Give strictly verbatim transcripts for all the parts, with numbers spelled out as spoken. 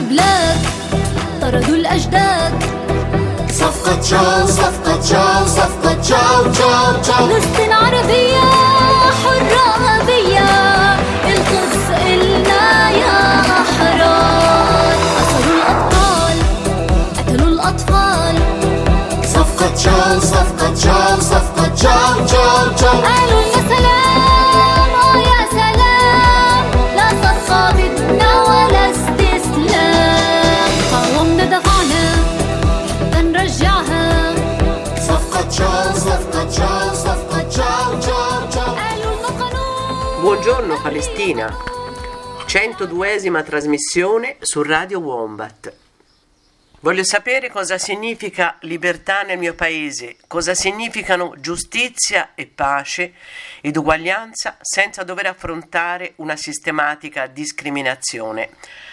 بلاك طردوا الأجداد. صفقة جاو صفقة جاو صفقة جاو جاو جاو. فلسطين عربية حرة أبية، القدس إلنا يا أحرار. أسروا الأبطال قتلوا الأطفال. صفقة جاو صفقة جاو صفقة جاو جاو جاو. قالوا يا سلام آه يا سلام، لا صفقة بدنا ولا استسلام. قاومنا دفعنا حتى نرجعها. صفقة جاو صفقة جاو صفقة جاو جاو جاو. قالوا القانون. Buongiorno Palestina, centoduesima trasmissione su Radio Wombat. Voglio sapere cosa significa libertà nel mio paese, cosa significano giustizia e pace ed uguaglianza senza dover affrontare una sistematica discriminazione.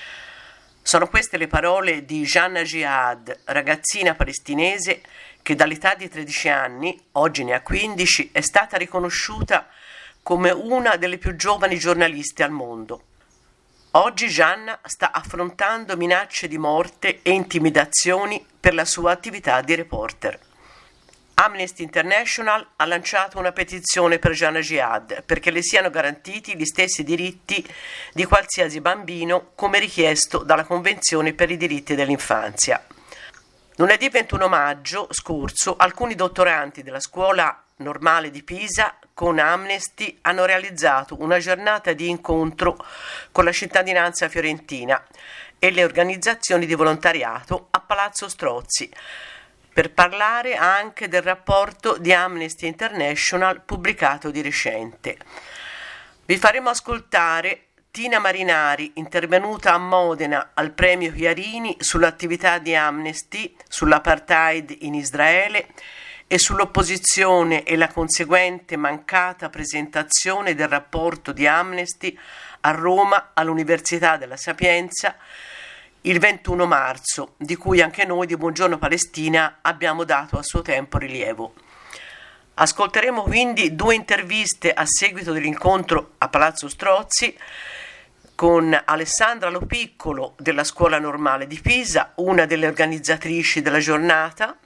Sono queste le parole di Janna Jihad, ragazzina palestinese che dall'età di tredici anni, oggi ne ha quindici, è stata riconosciuta come una delle più giovani giornaliste al mondo. Oggi Gianna sta affrontando minacce di morte e intimidazioni per la sua attività di reporter. Amnesty International ha lanciato una petizione per Janna Jihad perché le siano garantiti gli stessi diritti di qualsiasi bambino come richiesto dalla Convenzione per i diritti dell'infanzia. Lunedì ventuno maggio scorso alcuni dottorandi della scuola normale di Pisa con Amnesty hanno realizzato una giornata di incontro con la cittadinanza fiorentina e le organizzazioni di volontariato a Palazzo Strozzi per parlare anche del rapporto di Amnesty International pubblicato di recente. Vi faremo ascoltare Tina Marinari, intervenuta a Modena al premio Chiarini sull'attività di Amnesty, sull'apartheid in Israele e sull'opposizione e la conseguente mancata presentazione del rapporto di Amnesty a Roma all'Università della Sapienza il ventuno marzo, di cui anche noi di Buongiorno Palestina abbiamo dato a suo tempo rilievo. Ascolteremo quindi due interviste a seguito dell'incontro a Palazzo Strozzi con Alessandra Lopiccolo della Scuola Normale di Pisa, una delle organizzatrici della giornata,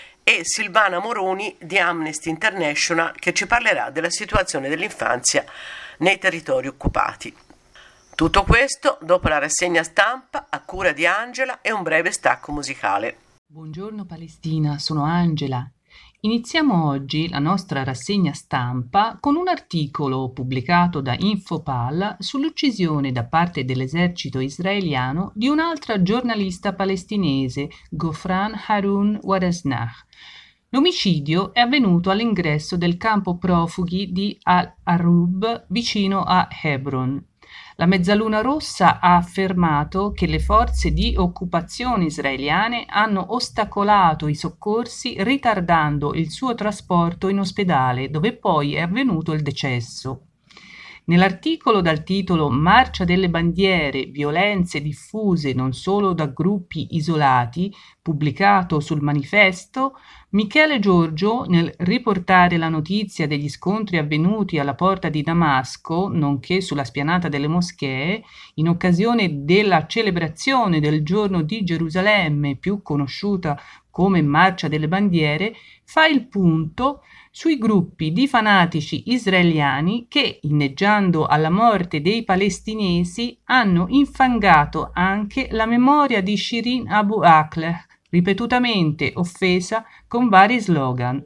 e Silvana Moroni di Amnesty International che ci parlerà della situazione dell'infanzia nei territori occupati. Tutto questo dopo la rassegna stampa a cura di Angela e un breve stacco musicale. Buongiorno Palestina, sono Angela. Iniziamo oggi la nostra rassegna stampa con un articolo pubblicato da Infopal sull'uccisione da parte dell'esercito israeliano di un'altra giornalista palestinese, Gofran Harun Waresnach. L'omicidio è avvenuto all'ingresso del campo profughi di Al-Arub vicino a Hebron. La Mezzaluna Rossa ha affermato che le forze di occupazione israeliane hanno ostacolato i soccorsi ritardando il suo trasporto in ospedale, dove poi è avvenuto il decesso. Nell'articolo dal titolo Marcia delle bandiere, violenze diffuse non solo da gruppi isolati, pubblicato sul Manifesto, Michele Giorgio, nel riportare la notizia degli scontri avvenuti alla porta di Damasco, nonché sulla spianata delle moschee, in occasione della celebrazione del giorno di Gerusalemme, più conosciuta come Marcia delle bandiere, fa il punto sui gruppi di fanatici israeliani che, inneggiando alla morte dei palestinesi, hanno infangato anche la memoria di Shirin Abu Akleh, ripetutamente offesa con vari slogan.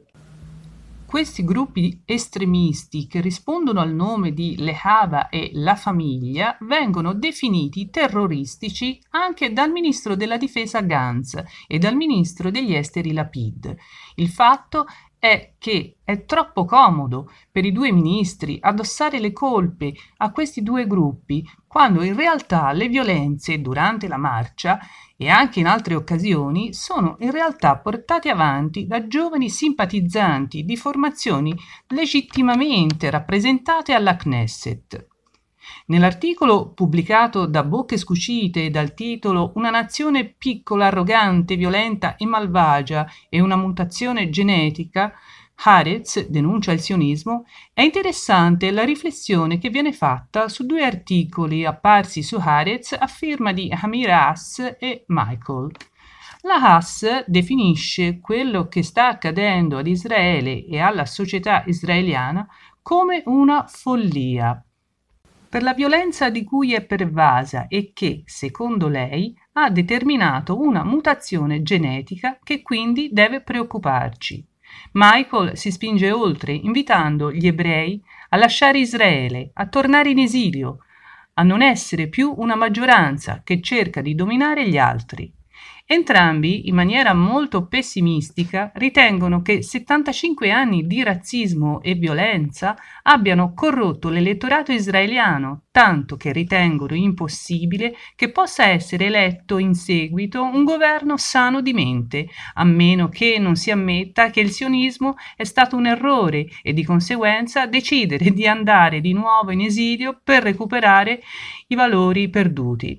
Questi gruppi estremisti, che rispondono al nome di Lehava e La Famiglia, vengono definiti terroristici anche dal ministro della difesa Gantz e dal ministro degli esteri Lapid. Il fatto è che è troppo comodo per i due ministri addossare le colpe a questi due gruppi, quando in realtà le violenze durante la marcia e anche in altre occasioni sono in realtà portate avanti da giovani simpatizzanti di formazioni legittimamente rappresentate alla Knesset. Nell'articolo pubblicato da Bocche Scucite dal titolo Una nazione piccola, arrogante, violenta e malvagia e una mutazione genetica, Haaretz denuncia il sionismo, è interessante la riflessione che viene fatta su due articoli apparsi su Haaretz a firma di Amir Haas e Michael. La Haas definisce quello che sta accadendo ad Israele e alla società israeliana come una follia, per la violenza di cui è pervasa e che, secondo lei, ha determinato una mutazione genetica che quindi deve preoccuparci. Michael si spinge oltre, invitando gli ebrei a lasciare Israele, a tornare in esilio, a non essere più una maggioranza che cerca di dominare gli altri. Entrambi, in maniera molto pessimistica, ritengono che settantacinque anni di razzismo e violenza abbiano corrotto l'elettorato israeliano, tanto che ritengono impossibile che possa essere eletto in seguito un governo sano di mente, a meno che non si ammetta che il sionismo è stato un errore e di conseguenza decidere di andare di nuovo in esilio per recuperare i valori perduti.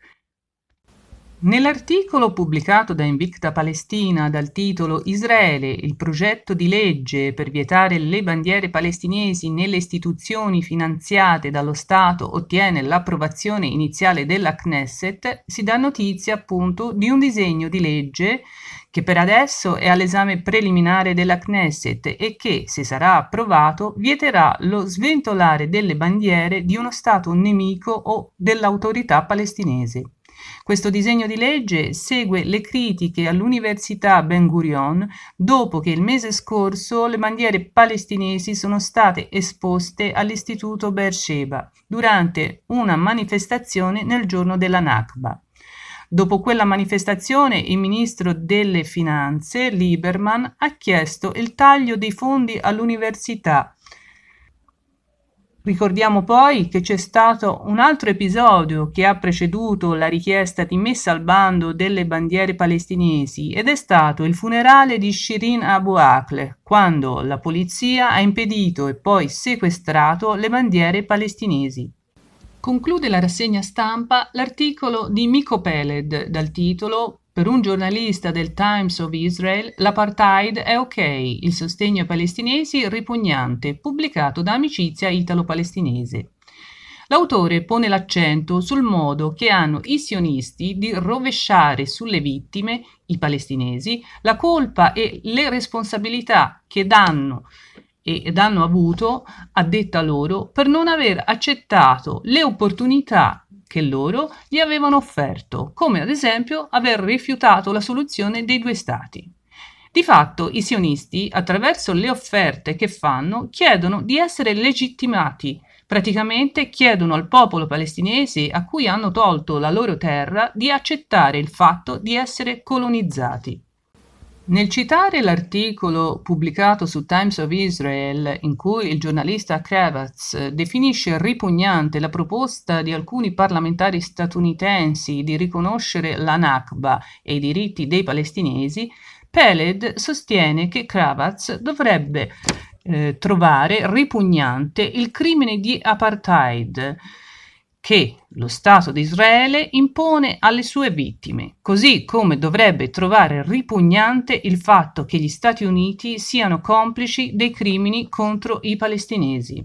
Nell'articolo pubblicato da Invicta Palestina dal titolo Israele, il progetto di legge per vietare le bandiere palestinesi nelle istituzioni finanziate dallo Stato ottiene l'approvazione iniziale della Knesset, si dà notizia appunto di un disegno di legge che per adesso è all'esame preliminare della Knesset e che, se sarà approvato, vieterà lo sventolare delle bandiere di uno Stato nemico o dell'autorità palestinese. Questo disegno di legge segue le critiche all'Università Ben Gurion dopo che il mese scorso le bandiere palestinesi sono state esposte all'Istituto Beersheba durante una manifestazione nel giorno della Nakba. Dopo quella manifestazione, il ministro delle Finanze, Lieberman, ha chiesto il taglio dei fondi all'università. Ricordiamo poi che c'è stato un altro episodio che ha preceduto la richiesta di messa al bando delle bandiere palestinesi ed è stato il funerale di Shirin Abu Akleh, quando la polizia ha impedito e poi sequestrato le bandiere palestinesi. Conclude la rassegna stampa l'articolo di Miko Peled dal titolo Per un giornalista del Times of Israel, l'apartheid è ok, il sostegno ai palestinesi ripugnante, pubblicato da Amicizia Italo-Palestinese. L'autore pone l'accento sul modo che hanno i sionisti di rovesciare sulle vittime, i palestinesi, la colpa e le responsabilità che danno ed hanno avuto, a detta loro, per non aver accettato le opportunità che loro gli avevano offerto, come ad esempio aver rifiutato la soluzione dei due stati. Di fatto i sionisti, attraverso le offerte che fanno, chiedono di essere legittimati, praticamente chiedono al popolo palestinese a cui hanno tolto la loro terra di accettare il fatto di essere colonizzati. Nel citare l'articolo pubblicato su Times of Israel in cui il giornalista Kravitz definisce ripugnante la proposta di alcuni parlamentari statunitensi di riconoscere la Nakba e i diritti dei palestinesi, Peled sostiene che Kravitz dovrebbe eh, trovare ripugnante il crimine di apartheid che lo Stato di Israele impone alle sue vittime, così come dovrebbe trovare ripugnante il fatto che gli Stati Uniti siano complici dei crimini contro i palestinesi.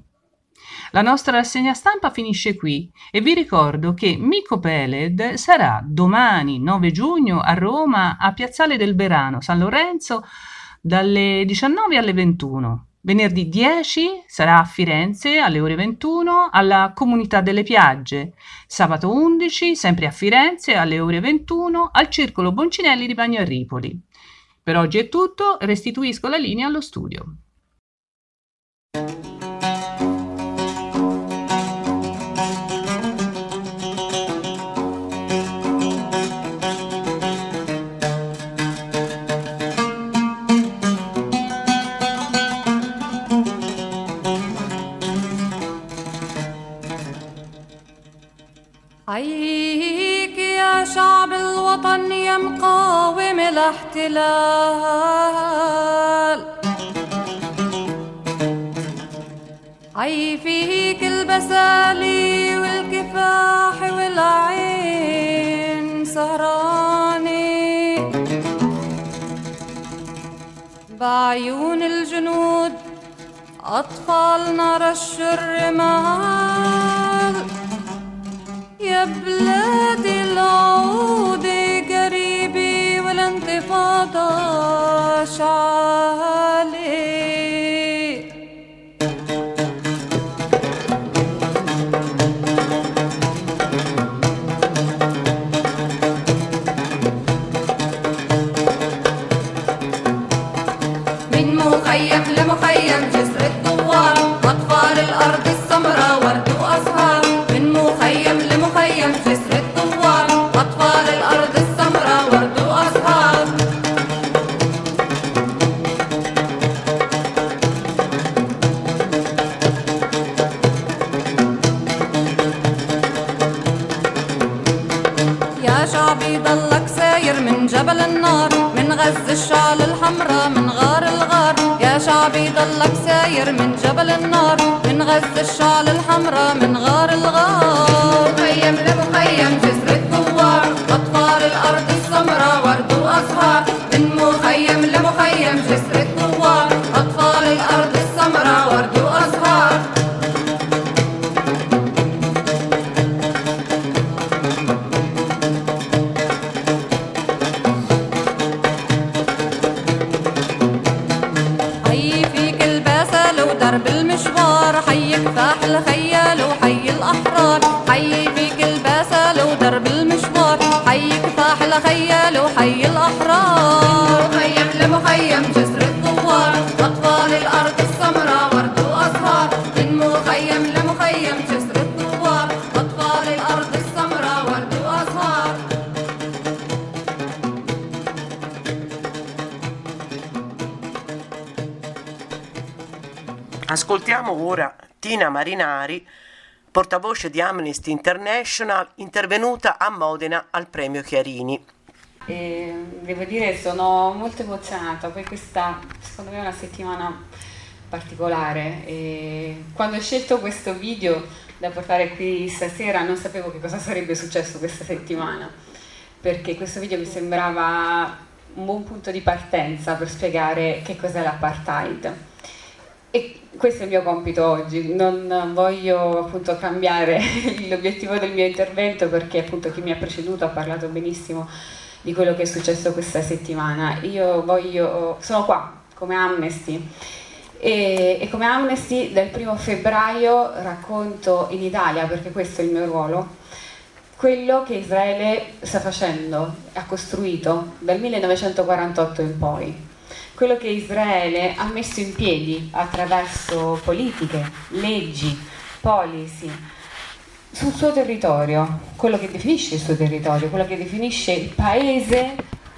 La nostra rassegna stampa finisce qui e vi ricordo che Miko Peled sarà domani nove giugno a Roma a Piazzale del Verano, San Lorenzo, dalle diciannove alle ventuno. Venerdì dieci sarà a Firenze alle ore ventuno alla Comunità delle Piagge. Sabato undici, sempre a Firenze alle ore ventuno al Circolo Boncinelli di Bagno a Ripoli. Per oggi è tutto, restituisco la linea allo studio. حييك يا شعب الوطن يا مقاوم الاحتلال حي فيك البسالي والكفاح والعين سهراني عيون الجنود أطفالنا رش الرمال يا بلادي العودة قريبي والانتفاضة شعالي. من مخيم لمخيم جسر الثوار أطفال الأرض السمراء ورد وأزهار. من مخيم لمخيم جسر الثوار أطفال الأرض السمراء ورد وأزهار. يا شعبي ضلك ساير من جبل النار من غز الشعل الحمراء من غار الغار. يا شعبي ضلك ساير من جبل النار من غز الشعل الحمراء من غار الغار. مخيم لمخيم جسر الثوار أطفال الأرض السمراء ورد وأزهار. من مخيم لمخيم جسر الثوار أطفال الأرض السمراء ورد وأزهار. درب المشوار حي كفاح الخيال وحي الأحرار. حي فيك الباسل ودرب المشوار حي كفاح الخيال وحي الأحرار. مخيم لمخيم جسر الثوار أطفال الأرض السمراء ورد وأزهار. من مخيم لمخيم جسر الثوار أطفال الأرض السمراء ورد وأزهار. Ascoltiamo ora Tina Marinari, portavoce di Amnesty International, intervenuta a Modena al premio Chiarini. E devo dire sono molto emozionata, poi questa secondo me è una settimana particolare e quando ho scelto questo video da portare qui stasera non sapevo che cosa sarebbe successo questa settimana, perché questo video mi sembrava un buon punto di partenza per spiegare che cos'è l'apartheid. E questo è il mio compito oggi, non voglio appunto cambiare l'obiettivo del mio intervento perché appunto chi mi ha preceduto ha parlato benissimo di quello che è successo questa settimana. Io voglio, sono qua come Amnesty e, e come Amnesty dal primo febbraio racconto in Italia, perché questo è il mio ruolo, quello che Israele sta facendo, ha costruito dal millenovecentoquarantotto in poi. Quello che Israele ha messo in piedi attraverso politiche, leggi, policy, sul suo territorio, quello che definisce il suo territorio, quello che definisce il paese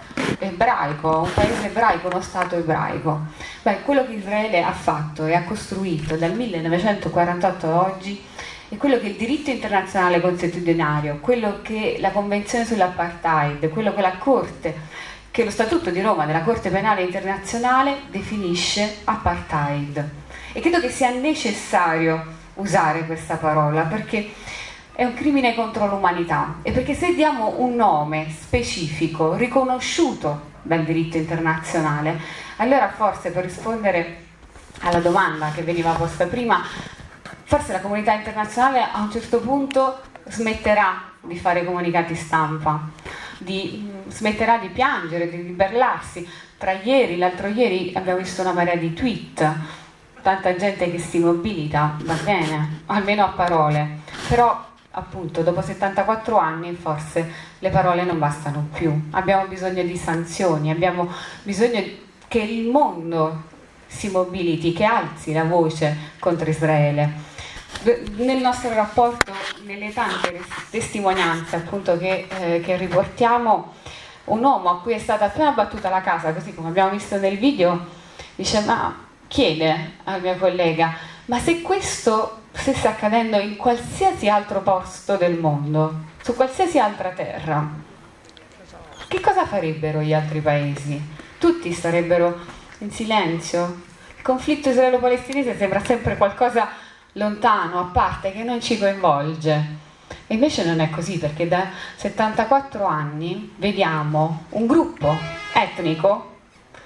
ebraico, un paese ebraico, uno stato ebraico. Beh, quello che Israele ha fatto e ha costruito dal millenovecentoquarantotto a oggi è quello che il diritto internazionale consuetudinario, quello che la Convenzione sull'apartheid, quello che la Corte, che lo Statuto di Roma della Corte Penale Internazionale definisce apartheid. E credo che sia necessario usare questa parola perché è un crimine contro l'umanità e perché se diamo un nome specifico, riconosciuto dal diritto internazionale, allora forse per rispondere alla domanda che veniva posta prima, forse la comunità internazionale a un certo punto smetterà di fare comunicati stampa, di, smetterà di piangere, di ribellarsi. Tra ieri, l'altro ieri abbiamo visto una marea di tweet, tanta gente che si mobilita, va bene, almeno a parole, però appunto dopo settantaquattro anni forse le parole non bastano più, abbiamo bisogno di sanzioni, abbiamo bisogno che il mondo si mobiliti, che alzi la voce contro Israele. Nel nostro rapporto, nelle tante testimonianze appunto che, eh, che riportiamo, un uomo a cui è stata appena battuta la casa, così come abbiamo visto nel video, dice, ma chiede al mio collega, ma se questo stesse accadendo in qualsiasi altro posto del mondo, su qualsiasi altra terra, che cosa farebbero gli altri paesi? Tutti starebbero in silenzio. Il conflitto israelo-palestinese sembra sempre qualcosa lontano, a parte, che non ci coinvolge. E invece non è così, perché da settantaquattro anni vediamo un gruppo etnico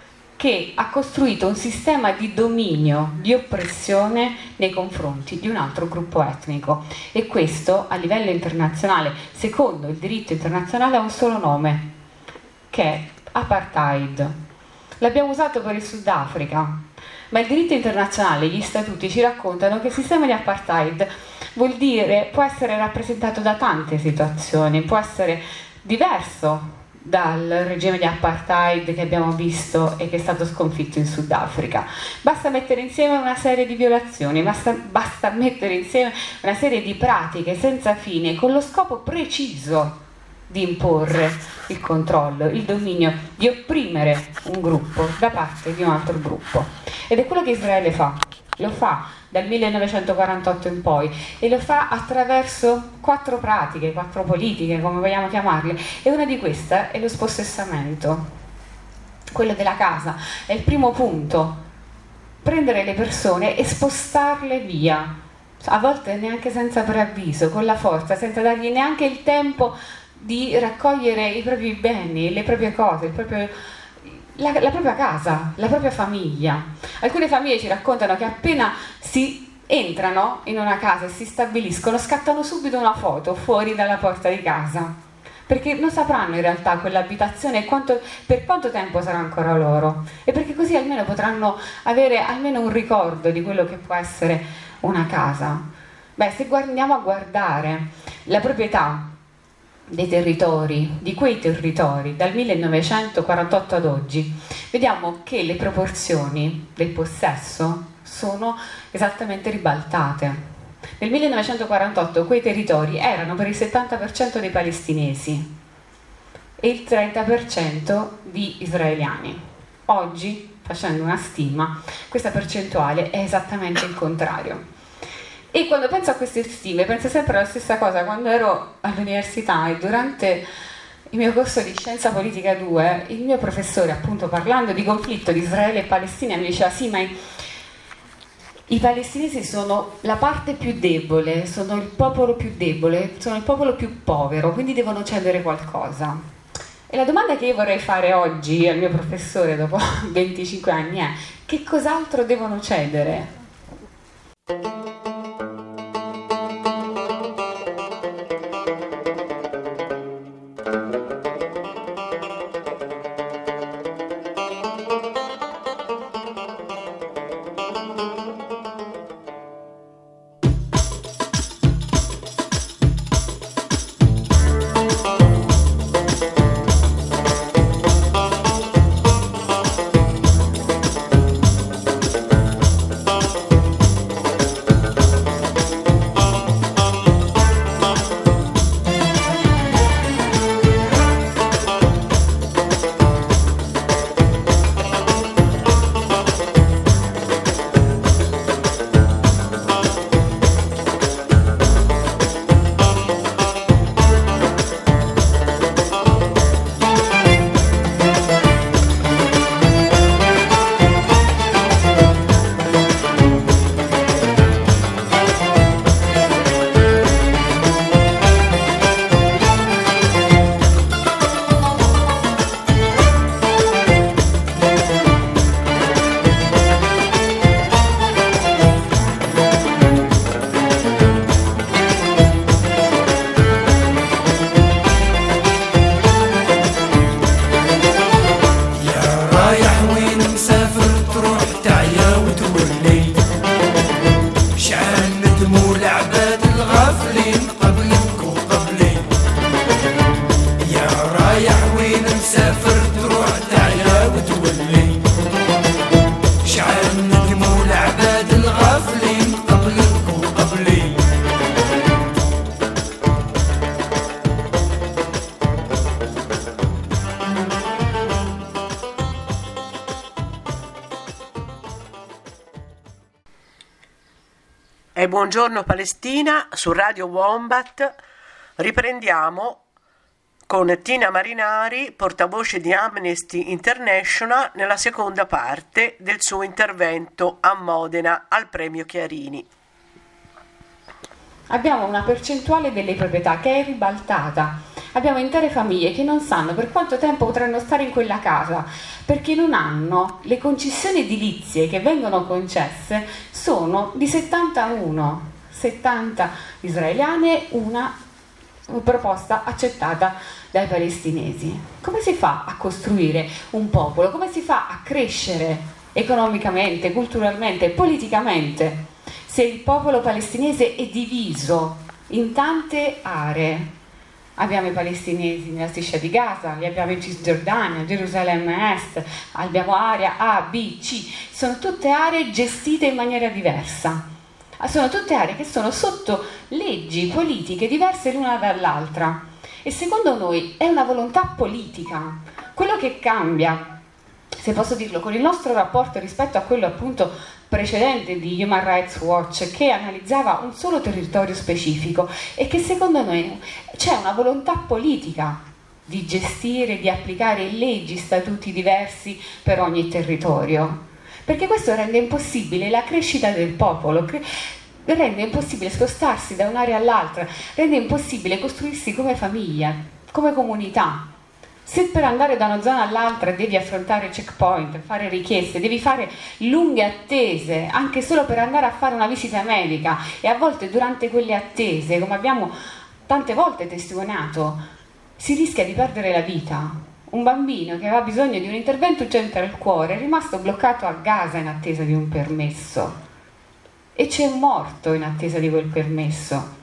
che ha costruito un sistema di dominio, di oppressione nei confronti di un altro gruppo etnico, e questo a livello internazionale, secondo il diritto internazionale, ha un solo nome, che è apartheid. L'abbiamo usato per il Sudafrica, ma il diritto internazionale, gli statuti ci raccontano che il sistema di apartheid vuol dire, può essere rappresentato da tante situazioni, può essere diverso dal regime di apartheid che abbiamo visto e che è stato sconfitto in Sudafrica. Basta mettere insieme una serie di violazioni, basta, basta mettere insieme una serie di pratiche senza fine con lo scopo preciso di imporre il controllo, il dominio, di opprimere un gruppo da parte di un altro gruppo. Ed è quello che Israele fa, lo fa dal millenovecentoquarantotto in poi, e lo fa attraverso quattro pratiche, quattro politiche, come vogliamo chiamarle, e una di queste è lo spossessamento, quello della casa. È il primo punto: prendere le persone e spostarle via, a volte neanche senza preavviso, con la forza, senza dargli neanche il tempo di raccogliere i propri beni, le proprie cose, il proprio, la, la propria casa, la propria famiglia. Alcune famiglie ci raccontano che appena si entrano in una casa e si stabiliscono, scattano subito una foto fuori dalla porta di casa, perché non sapranno in realtà quell'abitazione quanto, per quanto tempo sarà ancora loro, e perché così almeno potranno avere almeno un ricordo di quello che può essere una casa. Beh, se andiamo a guardare la proprietà dei territori, di quei territori dal millenovecentoquarantotto ad oggi, vediamo che le proporzioni del possesso sono esattamente ribaltate. Nel millenovecentoquarantotto quei territori erano per il settanta per cento dei palestinesi e il trenta per cento di israeliani. Oggi, facendo una stima, questa percentuale è esattamente il contrario. E quando penso a queste stime, penso sempre alla stessa cosa. Quando ero all'università e durante il mio corso di Scienza Politica due, il mio professore, appunto parlando di conflitto di Israele e Palestina, mi diceva: sì, ma i, i palestinesi sono la parte più debole, sono il popolo più debole, sono il popolo più povero, quindi devono cedere qualcosa. E la domanda che io vorrei fare oggi al mio professore dopo venticinque anni è: che cos'altro devono cedere? E buongiorno Palestina, su Radio Wombat riprendiamo con Tina Marinari, portavoce di Amnesty International, nella seconda parte del suo intervento a Modena al Premio Chiarini. Abbiamo una percentuale delle proprietà che è ribaltata. abbiamo intere famiglie che non sanno per quanto tempo potranno stare in quella casa, perché non hanno le concessioni edilizie che vengono concesse, sono di settantuno, settanta israeliane, una proposta accettata dai palestinesi. Come si fa a costruire un popolo? Come si fa a crescere economicamente, culturalmente, politicamente, se il popolo palestinese è diviso in tante aree? Abbiamo i palestinesi nella striscia di Gaza, li abbiamo in Cisgiordania, Gerusalemme Est, abbiamo area A, B, C, sono tutte aree gestite in maniera diversa. Sono tutte aree che sono sotto leggi politiche diverse l'una dall'altra, e secondo noi è una volontà politica. Quello che cambia, se posso dirlo, con il nostro rapporto rispetto a quello appunto precedente di Human Rights Watch, che analizzava un solo territorio specifico, è che secondo noi c'è una volontà politica di gestire, di applicare leggi, statuti diversi per ogni territorio, perché questo rende impossibile la crescita del popolo, rende impossibile spostarsi da un'area all'altra, rende impossibile costruirsi come famiglia, come comunità. Se per andare da una zona all'altra devi affrontare checkpoint, fare richieste, devi fare lunghe attese, anche solo per andare a fare una visita medica, e a volte durante quelle attese, come abbiamo tante volte testimoniato, si rischia di perdere la vita. Un bambino che aveva bisogno di un intervento urgente al cuore è rimasto bloccato a Gaza in attesa di un permesso e c'è morto in attesa di quel permesso.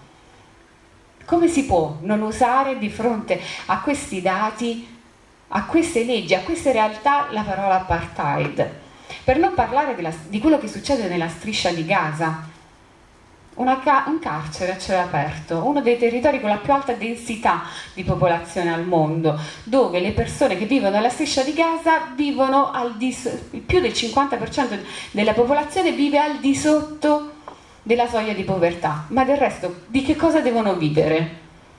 Come si può non usare di fronte a questi dati, a queste leggi, a queste realtà la parola apartheid? Per non parlare della, di quello che succede nella striscia di Gaza, una ca- un carcere a cielo aperto, uno dei territori con la più alta densità di popolazione al mondo, dove le persone che vivono nella striscia di Gaza vivono al di so- più del cinquanta per cento della popolazione vive al di sotto della soglia di povertà. Ma del resto di che cosa devono vivere?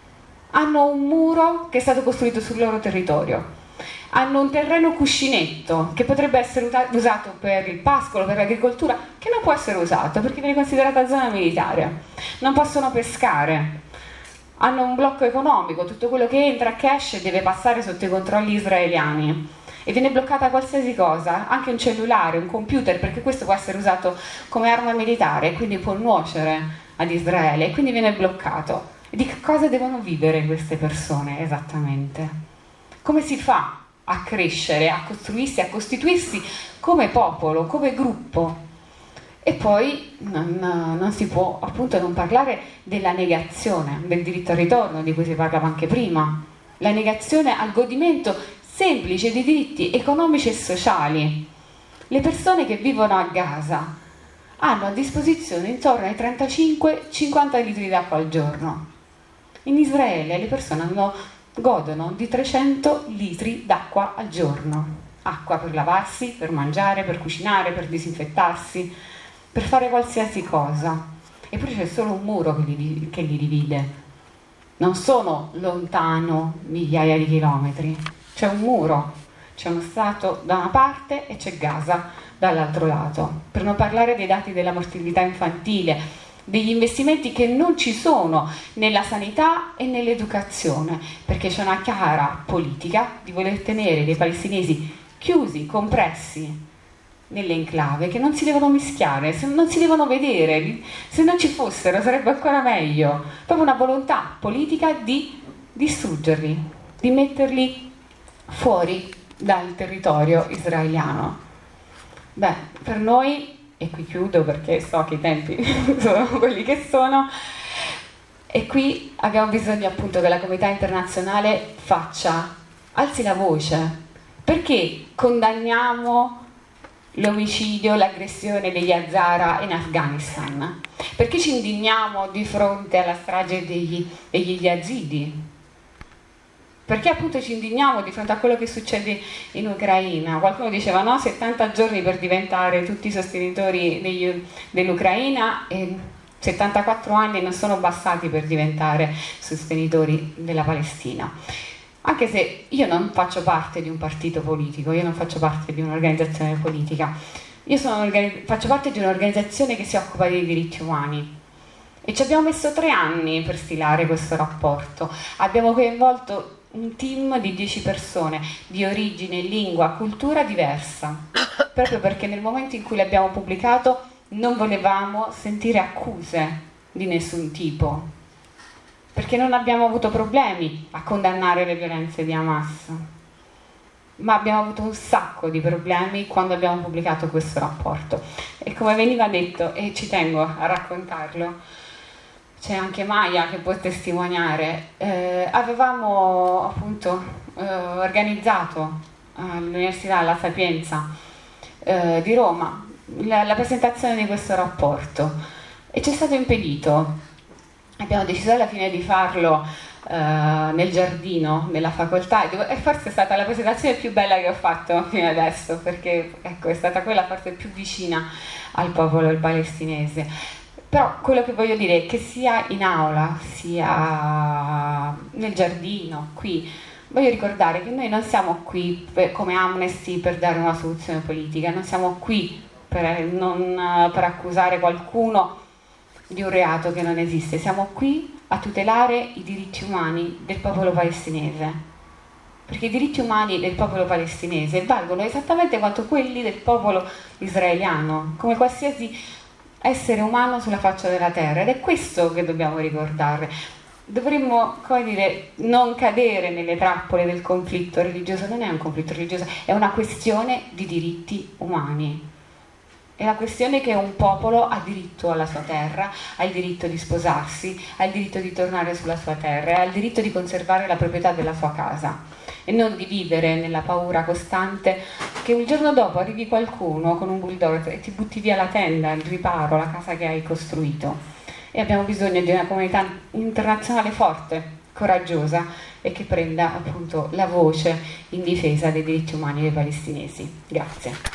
Hanno un muro che è stato costruito sul loro territorio, hanno un terreno cuscinetto che potrebbe essere usato per il pascolo, per l'agricoltura, che non può essere usato perché viene considerata zona militare, non possono pescare, hanno un blocco economico, tutto quello che entra, che esce deve passare sotto i controlli israeliani e viene bloccata qualsiasi cosa, anche un cellulare, un computer, perché questo può essere usato come arma militare e quindi può nuocere ad Israele, e quindi viene bloccato. E di che cosa devono vivere queste persone esattamente? Come si fa a crescere, a costruirsi, a costituirsi come popolo, come gruppo? E poi non, non si può appunto non parlare della negazione del diritto al ritorno, di cui si parlava anche prima, la negazione al godimento semplice di diritti economici e sociali. Le persone che vivono a Gaza hanno a disposizione intorno ai trentacinque cinquanta litri d'acqua al giorno. In Israele le persone hanno godono di trecento litri d'acqua al giorno, acqua per lavarsi, per mangiare, per cucinare, per disinfettarsi, per fare qualsiasi cosa. Eppure c'è solo un muro che li, che li divide, non sono lontano migliaia di chilometri, c'è un muro, c'è uno Stato da una parte e c'è Gaza dall'altro lato, per non parlare dei dati della mortalità infantile, degli investimenti che non ci sono nella sanità e nell'educazione, perché c'è una chiara politica di voler tenere dei palestinesi chiusi, compressi nelle enclave, che non si devono mischiare, se non si devono vedere, se non ci fossero sarebbe ancora meglio, proprio una volontà politica di distruggerli, di metterli fuori dal territorio israeliano. Beh, per noi, e qui chiudo perché so che i tempi sono quelli che sono, e qui abbiamo bisogno appunto che la comunità internazionale faccia, alzi la voce, perché condanniamo l'omicidio, l'aggressione degli Hazara in Afghanistan, perché ci indigniamo di fronte alla strage degli, degli yazidi, perché appunto ci indigniamo di fronte a quello che succede in Ucraina. Qualcuno diceva no, settanta giorni per diventare tutti i sostenitori degli, dell'Ucraina, e settantaquattro anni non sono bastati per diventare sostenitori della Palestina. Anche se io non faccio parte di un partito politico, io non faccio parte di un'organizzazione politica, io sono faccio parte di un'organizzazione che si occupa dei diritti umani, E ci abbiamo messo tre anni per stilare questo rapporto. Abbiamo coinvolto un team di dieci persone di origine, lingua, cultura diversa, proprio perché nel momento in cui l'abbiamo pubblicato non volevamo sentire accuse di nessun tipo, perché non abbiamo avuto problemi a condannare le violenze di Hamas, ma abbiamo avuto un sacco di problemi quando abbiamo pubblicato questo rapporto. E come veniva detto, e ci tengo a raccontarlo, c'è anche Maya che può testimoniare, eh, avevamo appunto eh, organizzato all'Università La Sapienza eh, di Roma la, la presentazione di questo rapporto e ci è stato impedito. Abbiamo deciso alla fine di farlo eh, nel giardino della facoltà e forse è stata la presentazione più bella che ho fatto fino adesso, perché ecco, è stata quella forse più vicina al popolo palestinese. Però quello che voglio dire è che sia in aula, sia nel giardino, qui, voglio ricordare che noi non siamo qui per, come Amnesty per dare una soluzione politica, non siamo qui per, non, per accusare qualcuno di un reato che non esiste, siamo qui a tutelare i diritti umani del popolo palestinese, perché i diritti umani del popolo palestinese valgono esattamente quanto quelli del popolo israeliano, come qualsiasi essere umano sulla faccia della terra, ed è questo che dobbiamo ricordare. Dovremmo, come dire, non cadere nelle trappole del conflitto religioso. Non è un conflitto religioso, è una questione di diritti umani. È la questione che un popolo ha diritto alla sua terra, ha il diritto di sposarsi, ha il diritto di tornare sulla sua terra, ha il diritto di conservare la proprietà della sua casa e non di vivere nella paura costante che il giorno dopo arrivi qualcuno con un bulldozer e ti butti via la tenda, il riparo, la casa che hai costruito. E abbiamo bisogno di una comunità internazionale forte, coraggiosa e che prenda appunto la voce in difesa dei diritti umani dei palestinesi. Grazie.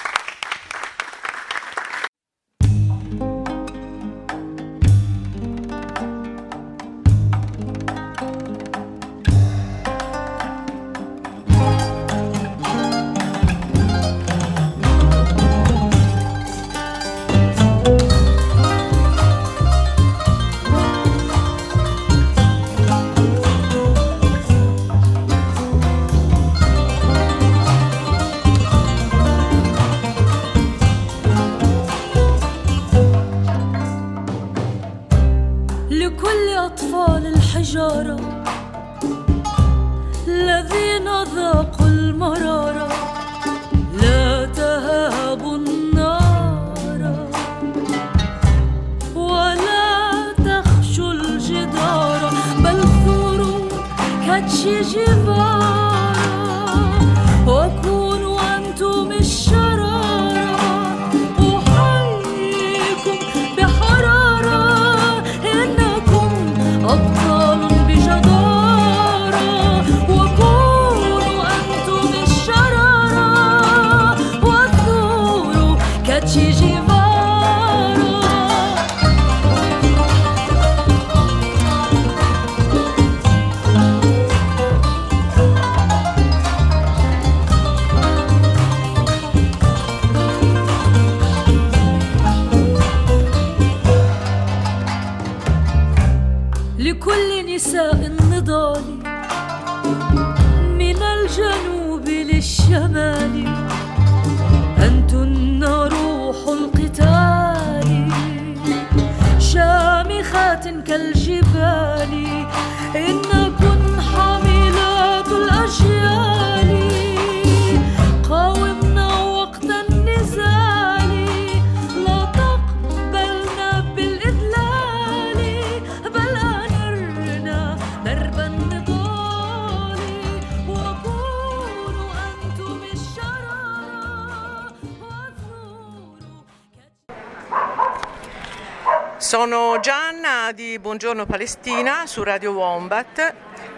Sono Gianna di Buongiorno Palestina su Radio Wombat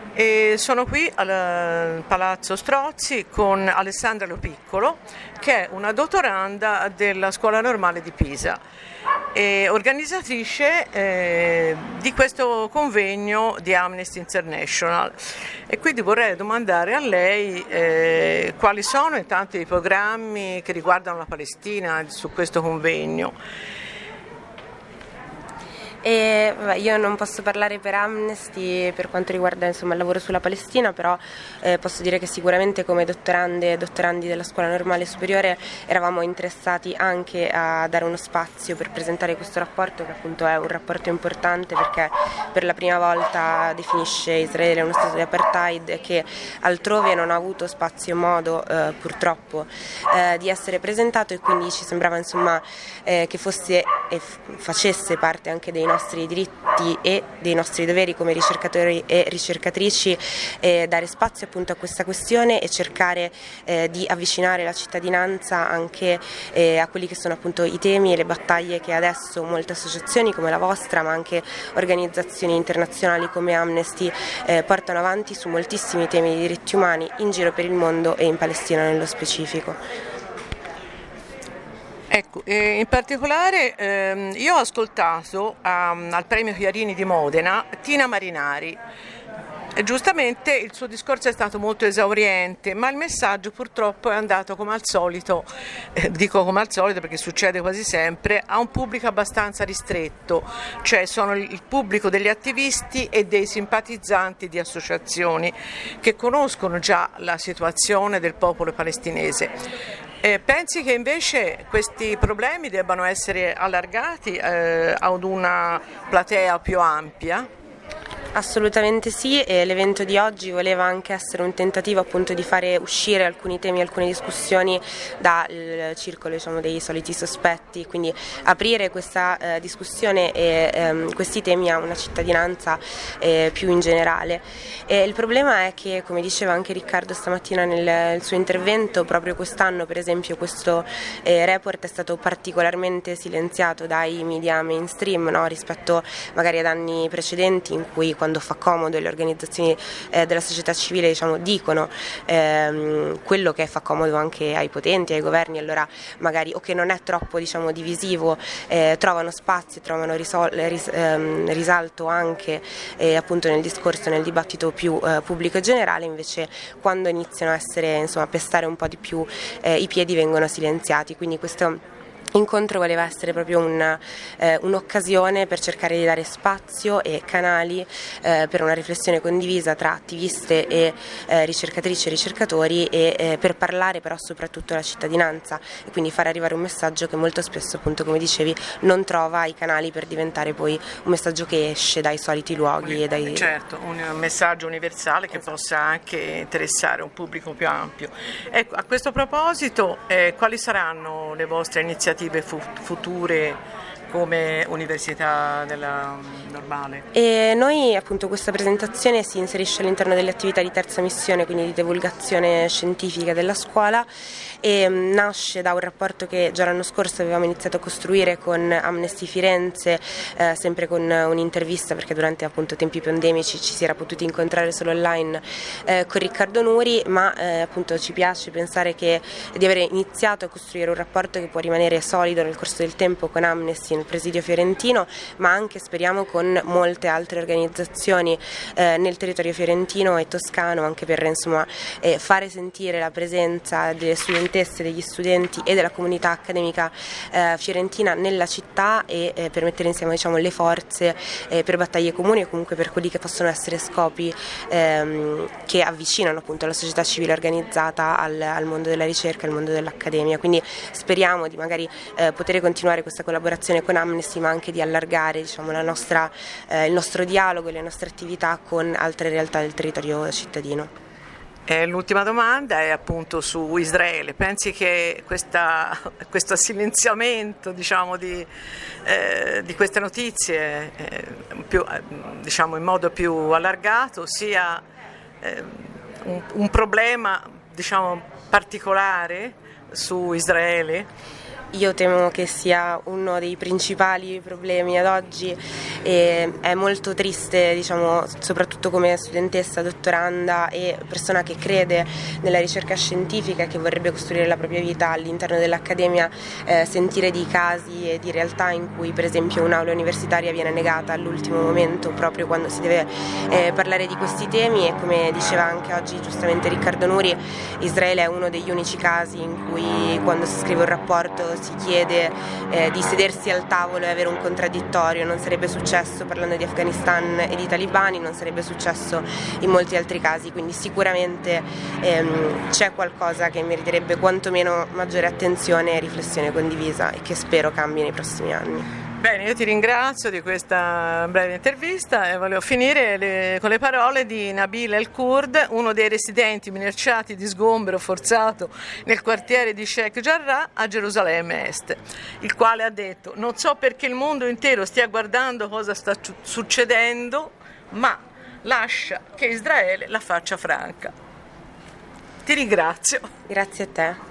e sono qui al Palazzo Strozzi con Alessandra Lopiccolo, che è una dottoranda della Scuola Normale di Pisa e organizzatrice eh, di questo convegno di Amnesty International. E quindi vorrei domandare a lei eh, quali sono intanto i programmi che riguardano la Palestina su questo convegno. E, vabbè, io non posso parlare per Amnesty per quanto riguarda insomma, il lavoro sulla Palestina, però eh, posso dire che sicuramente come dottorande e dottorandi della scuola normale superiore eravamo interessati anche a dare uno spazio per presentare questo rapporto, che appunto è un rapporto importante perché per la prima volta definisce Israele uno stato di apartheid e che altrove non ha avuto spazio e modo eh, purtroppo eh, di essere presentato, e quindi ci sembrava insomma eh, che fosse e f- facesse parte anche dei nostri diritti e dei nostri doveri come ricercatori e ricercatrici eh, dare spazio appunto a questa questione e cercare eh, di avvicinare la cittadinanza anche eh, a quelli che sono appunto i temi e le battaglie che adesso molte associazioni come la vostra, ma anche organizzazioni internazionali come Amnesty eh, portano avanti su moltissimi temi di diritti umani in giro per il mondo e in Palestina nello specifico. Ecco, eh, in particolare ehm, io ho ascoltato um, al Premio Chiarini di Modena Tina Marinari. E giustamente il suo discorso è stato molto esauriente, ma il messaggio purtroppo è andato come al solito, eh, dico come al solito perché succede quasi sempre, a un pubblico abbastanza ristretto, cioè sono il pubblico degli attivisti e dei simpatizzanti di associazioni che conoscono già la situazione del popolo palestinese. Eh, pensi che invece questi problemi debbano essere allargati eh, ad una platea più ampia? Assolutamente sì, e l'evento di oggi voleva anche essere un tentativo appunto di fare uscire alcuni temi, alcune discussioni dal circolo diciamo, dei soliti sospetti, quindi aprire questa eh, discussione e ehm, questi temi a una cittadinanza eh, più in generale. E il problema è che, come diceva anche Riccardo stamattina nel, nel suo intervento, proprio quest'anno per esempio questo eh, report è stato particolarmente silenziato dai media mainstream, no? Rispetto magari ad anni precedenti in cui quando fa comodo le organizzazioni eh, della società civile diciamo, dicono ehm, quello che fa comodo anche ai potenti, ai governi, allora magari o che non è troppo diciamo, divisivo eh, trovano spazio, trovano risol- ris- ehm, risalto anche eh, appunto nel discorso, nel dibattito più eh, pubblico e generale, invece quando iniziano a essere insomma a pestare un po' di più eh, i piedi vengono silenziati, quindi questo incontro voleva essere proprio un, eh, un'occasione per cercare di dare spazio e canali eh, per una riflessione condivisa tra attiviste e eh, ricercatrici e ricercatori e eh, per parlare però soprattutto alla cittadinanza e quindi far arrivare un messaggio che molto spesso appunto come dicevi non trova i canali per diventare poi un messaggio che esce dai soliti luoghi e dai... Certo, un messaggio universale che esatto. possa anche interessare un pubblico più ampio. Ecco, a questo proposito eh, quali saranno le vostre iniziative future come Università della Normale? E noi appunto questa presentazione si inserisce all'interno delle attività di terza missione, quindi di divulgazione scientifica della scuola, e um, nasce da un rapporto che già l'anno scorso avevamo iniziato a costruire con Amnesty Firenze, eh, sempre con un'intervista perché durante appunto tempi pandemici ci si era potuti incontrare solo online eh, con Riccardo Nuri, ma eh, appunto ci piace pensare che di aver iniziato a costruire un rapporto che può rimanere solido nel corso del tempo con Amnesty nel presidio fiorentino, ma anche speriamo con molte altre organizzazioni eh, nel territorio fiorentino e toscano, anche per insomma eh, fare sentire la presenza delle studentesse, degli studenti e della comunità accademica eh, fiorentina nella città e eh, per mettere insieme diciamo, le forze eh, per battaglie comuni o comunque per quelli che possono essere scopi ehm, che avvicinano appunto la società civile organizzata al, al mondo della ricerca, al mondo dell'accademia. Quindi speriamo di magari eh, poter continuare questa collaborazione con Amnesty, ma anche di allargare diciamo, la nostra, eh, il nostro dialogo e le nostre attività con altre realtà del territorio cittadino. Eh, l'ultima domanda è appunto su Israele. Pensi che questa, questo silenziamento diciamo, di, eh, di queste notizie eh, più, diciamo, in modo più allargato sia eh, un, un problema diciamo, particolare su Israele? Io temo che sia uno dei principali problemi ad oggi e è molto triste, diciamo, soprattutto come studentessa, dottoranda e persona che crede nella ricerca scientifica e che vorrebbe costruire la propria vita all'interno dell'accademia, eh, sentire di casi e di realtà in cui per esempio un'aula universitaria viene negata all'ultimo momento proprio quando si deve eh, parlare di questi temi, e come diceva anche oggi giustamente Riccardo Nuri, Israele è uno degli unici casi in cui quando si scrive un rapporto si chiede eh, di sedersi al tavolo e avere un contraddittorio. Non sarebbe successo parlando di Afghanistan e di talibani, non sarebbe successo in molti altri casi, quindi sicuramente ehm, c'è qualcosa che meriterebbe quantomeno maggiore attenzione e riflessione condivisa e che spero cambi nei prossimi anni. Bene, io ti ringrazio di questa breve intervista e volevo finire le, con le parole di Nabil El-Kurd, uno dei residenti minacciati di sgombero forzato nel quartiere di Sheikh Jarrah a Gerusalemme Est, il quale ha detto: non so perché il mondo intero stia guardando cosa sta succedendo, ma lascia che Israele la faccia franca. Ti ringrazio. Grazie a te.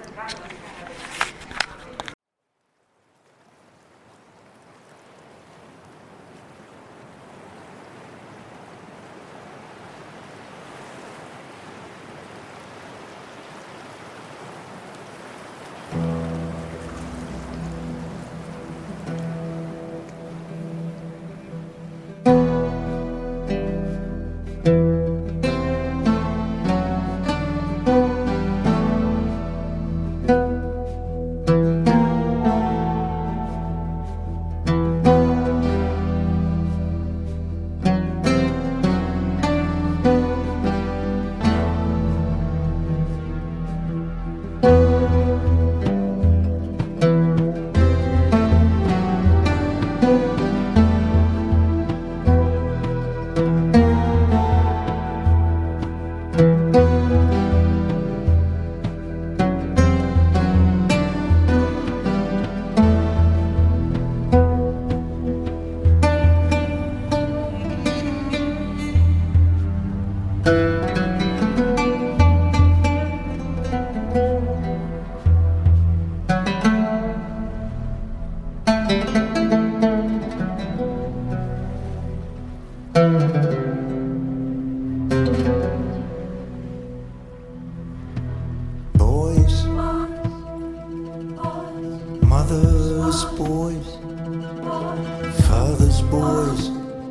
Mother's boys, father's boys,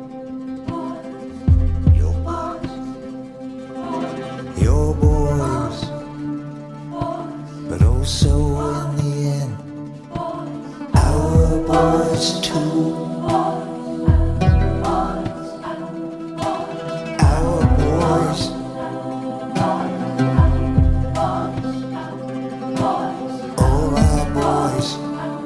your boys, your boys, but also in the end, our boys too. Our boys. All our boys.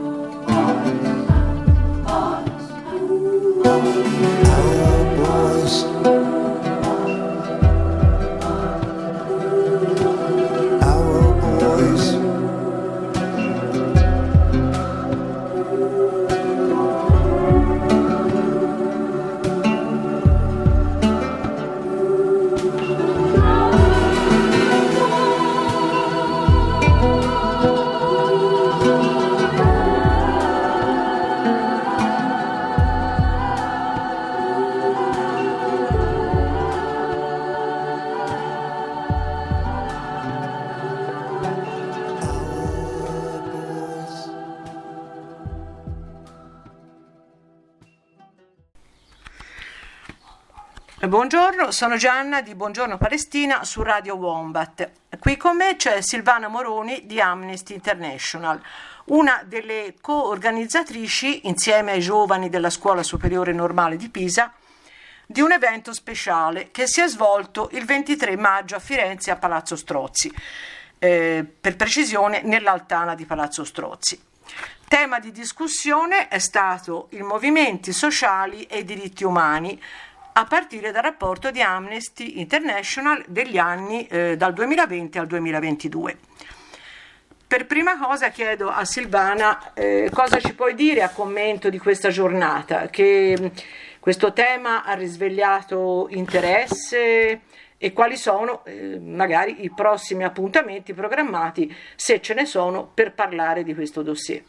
Buongiorno, sono Gianna di Buongiorno Palestina su Radio Wombat. Qui con me c'è Silvana Moroni di Amnesty International, una delle co-organizzatrici, insieme ai giovani della Scuola Superiore Normale di Pisa, di un evento speciale che si è svolto il ventitré maggio a Firenze a Palazzo Strozzi, eh, per precisione nell'Altana di Palazzo Strozzi. Tema di discussione è stato i movimenti sociali e i diritti umani, a partire dal rapporto di Amnesty International degli anni eh, dal duemilaventi al duemilaventidue. Per prima cosa chiedo a Silvana eh, cosa ci puoi dire a commento di questa giornata, che questo tema ha risvegliato interesse e quali sono eh, magari i prossimi appuntamenti programmati, se ce ne sono, per parlare di questo dossier.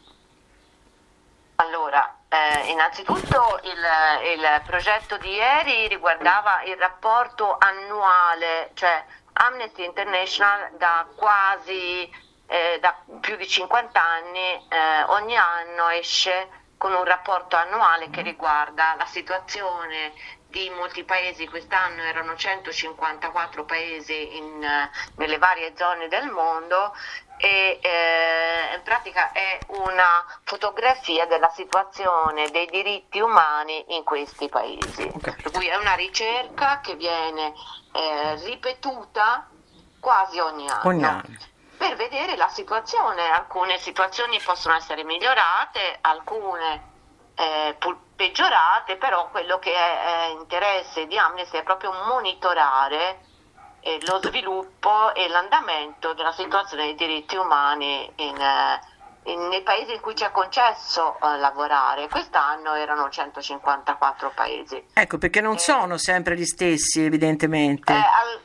Allora, Eh, innanzitutto il, il progetto di ieri riguardava il rapporto annuale, cioè Amnesty International da quasi eh, da più di cinquanta anni eh, ogni anno esce con un rapporto annuale che riguarda la situazione di molti paesi, quest'anno erano centocinquantaquattro paesi in, eh, nelle varie zone del mondo, e eh, in pratica è una fotografia della situazione dei diritti umani in questi paesi. Per cui è una ricerca che viene eh, ripetuta quasi ogni anno. Ogni anno. Per vedere la situazione. Alcune situazioni possono essere migliorate, alcune eh, peggiorate, però quello che è, è interesse di Amnesty è proprio monitorare eh, lo sviluppo e l'andamento della situazione dei diritti umani in, eh, in, nei paesi in cui ci è concesso eh, lavorare. Quest'anno erano centocinquantaquattro paesi. Ecco, perché non Eh, sono sempre gli stessi, evidentemente. eh, al-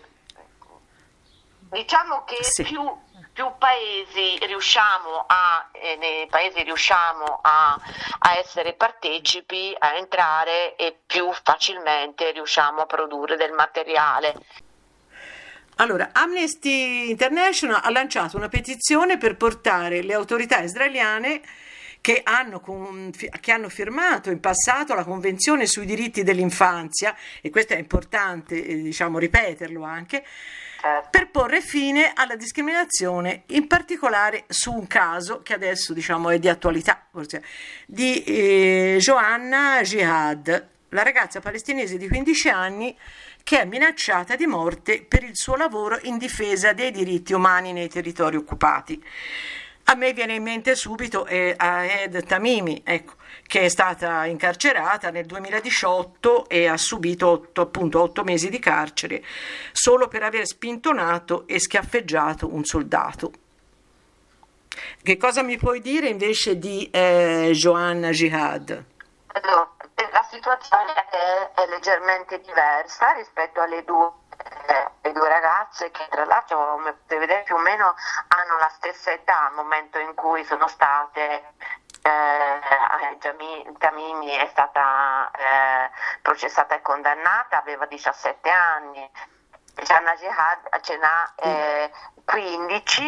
diciamo che Sì. più, più paesi riusciamo a, eh, nei paesi riusciamo a, a essere partecipi, a entrare, e più facilmente riusciamo a produrre del materiale. Allora, Amnesty International ha lanciato una petizione per portare le autorità israeliane che hanno, con- che hanno firmato in passato la Convenzione sui diritti dell'infanzia, e questo è importante, eh, diciamo, ripeterlo anche, Certo. per porre fine alla discriminazione, in particolare su un caso che adesso, diciamo, è di attualità, forse, di eh, Johanna Jihad, la ragazza palestinese di quindici anni che è minacciata di morte per il suo lavoro in difesa dei diritti umani nei territori occupati. A me viene in mente subito eh, Ahed Tamimi, ecco, che è stata incarcerata nel duemiladiciotto e ha subito otto, appunto, otto mesi di carcere solo per aver spintonato e schiaffeggiato un soldato. Che cosa mi puoi dire invece di eh, Johanna Jihad? Allora, la situazione è, è leggermente diversa rispetto alle due, eh, le due ragazze, che tra l'altro, come potete vedere, più o meno hanno la stessa età al momento in cui sono state. Eh, Jami- Tamimi è stata eh, processata e condannata, aveva diciassette anni. Johanna Jihad ce n'ha eh, quindici,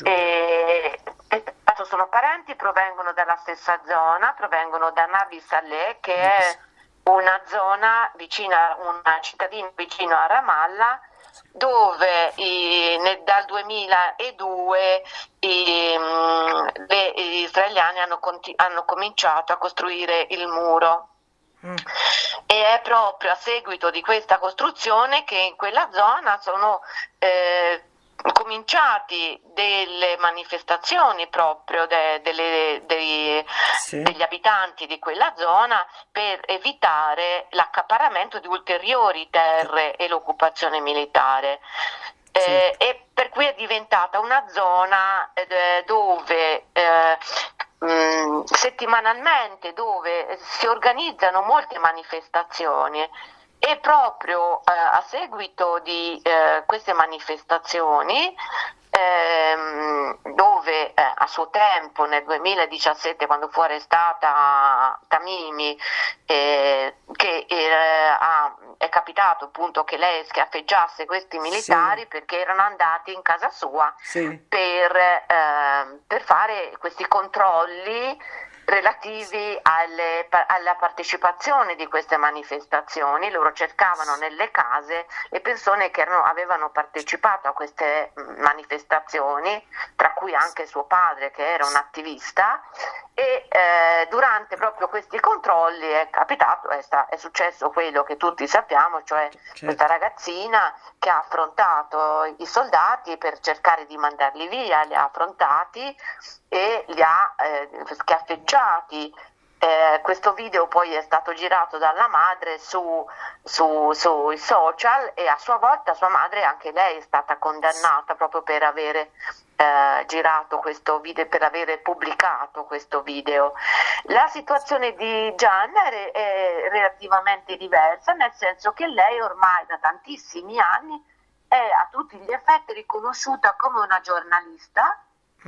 e, e sono parenti, provengono dalla stessa zona, provengono da Nabi Saleh, che è una zona vicina, una cittadina vicino a Ramallah, dove i, nel, dal duemiladue i, mh, le, gli israeliani hanno, conti, hanno cominciato a costruire il muro. Mm. E è proprio a seguito di questa costruzione che in quella zona sono eh, cominciati delle manifestazioni proprio de, delle, dei, sì. degli abitanti di quella zona per evitare l'accaparramento di ulteriori terre e l'occupazione militare. Sì. Eh, e per cui è diventata una zona eh, dove eh, mh, settimanalmente dove si organizzano molte manifestazioni, e proprio eh, a seguito di eh, queste manifestazioni, ehm, dove eh, a suo tempo nel duemiladiciassette, quando fu arrestata Tamimi, eh, che eh, ha, è capitato appunto che lei schiaffeggiasse questi militari, sì. perché erano andati in casa sua, sì. per, eh, per fare questi controlli relativi alle, alla partecipazione di queste manifestazioni. Loro cercavano nelle case le persone che erano, avevano partecipato a queste manifestazioni, tra cui anche suo padre, che era un attivista, e eh, durante proprio questi controlli è capitato, è, sta, è successo quello che tutti sappiamo, cioè certo. questa ragazzina che ha affrontato i soldati per cercare di mandarli via, li ha affrontati e li ha eh, schiaffeggiati. Eh, questo video poi è stato girato dalla madre su, su, sui social, e a sua volta sua madre, anche lei, è stata condannata proprio per avere eh, girato questo video, per avere pubblicato questo video. La situazione di Gianna è, è relativamente diversa, nel senso che lei ormai da tantissimi anni è a tutti gli effetti riconosciuta come una giornalista.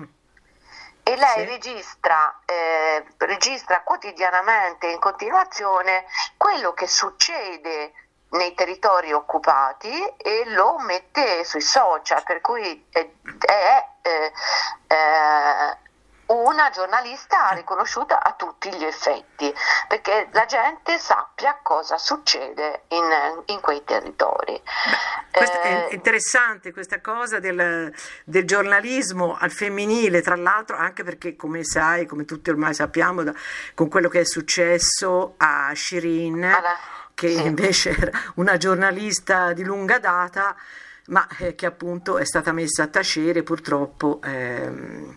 E lei sì. registra, eh, registra quotidianamente, in continuazione, quello che succede nei territori occupati e lo mette sui social, per cui è, è, è, è una una giornalista riconosciuta a tutti gli effetti, perché la gente sappia cosa succede in, in quei territori. Questo Eh, è interessante, questa cosa del, del giornalismo al femminile, tra l'altro, anche perché, come sai, come tutti ormai sappiamo, da- con quello che è successo a Shirin, alla- che sì. invece era una giornalista di lunga data, ma eh, che appunto è stata messa a tacere purtroppo. ehm,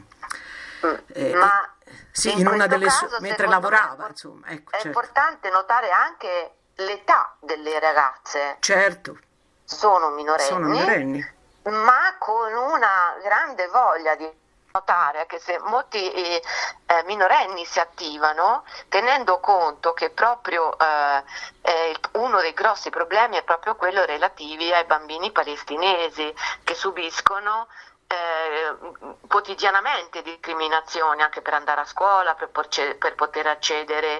eh, Ma sì, in in una questo delle sue, caso, mentre secondo me, lavorava, insomma, ecco, è certo. importante notare anche l'età delle ragazze. Certo, Sono minorenni, sono minorenni. ma con una grande voglia di notare che se molti eh, eh, minorenni si attivano, tenendo conto che proprio eh, eh, uno dei grossi problemi è proprio quello relativi ai bambini palestinesi che subiscono eh, quotidianamente discriminazioni anche per andare a scuola, per, porce- per poter accedere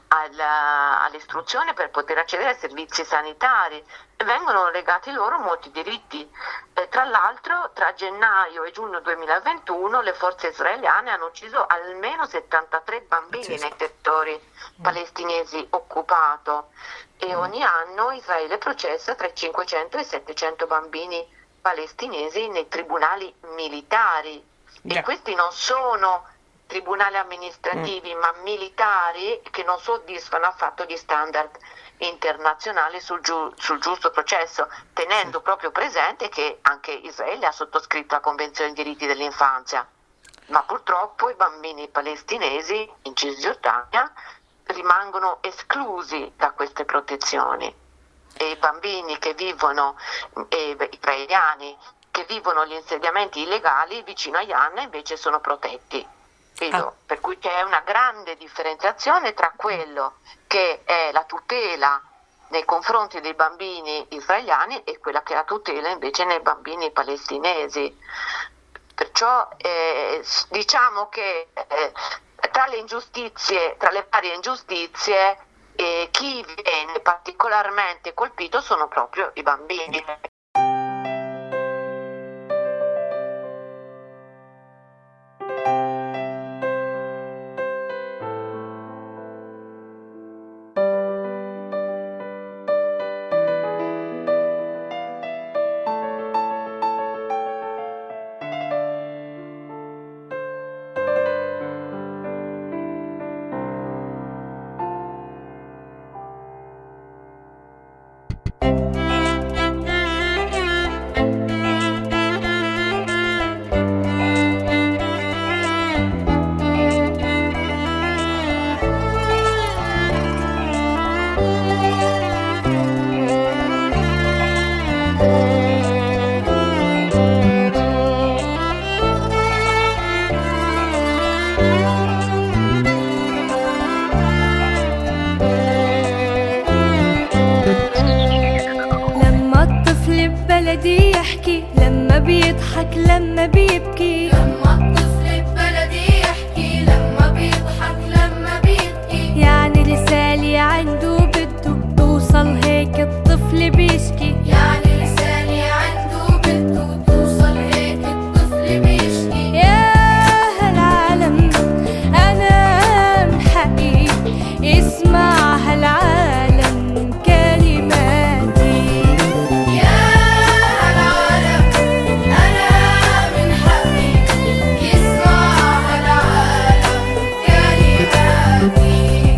alla- all'istruzione, per poter accedere ai servizi sanitari. Vengono legati loro molti diritti. Eh, tra l'altro, tra gennaio e giugno duemilaventuno le forze israeliane hanno ucciso almeno settantatré bambini nei territori palestinesi occupati e ogni anno Israele processa tra i cinquecento e i settecento bambini palestinesi nei tribunali militari. Già. E questi non sono tribunali amministrativi, ma militari che non soddisfano affatto gli standard internazionali sul, giu- sul giusto processo, tenendo proprio presente che anche Israele ha sottoscritto la Convenzione dei diritti dell'infanzia, ma purtroppo i bambini palestinesi in Cisgiordania rimangono esclusi da queste protezioni e i bambini che vivono, eh, beh, israeliani che vivono gli insediamenti illegali vicino a Yanna invece sono protetti. Vedo, Ah. Per cui c'è una grande differenziazione tra quello che è la tutela nei confronti dei bambini israeliani e quella che è la tutela invece nei bambini palestinesi. Perciò eh, s- diciamo che eh, tra le ingiustizie, tra le varie ingiustizie, eh, chi viene particolarmente colpito sono proprio i bambini. لما الطفل ببلدي يحكي، لما بيضحك، لما بيبكي، لما الطفل ببلدي يحكي، لما بيضحك لما بيبكي، يعني رسالة عنده بده توصل، هيك الطفل بيشكي. يعني رسالة عنده بده توصل، هيك الطفل بيشكي. يا هالعالم أنا من حقي اسمع هالعالم كلماتي. يا هالعالم أنا من حقي يسمع هالعالم كلماتي.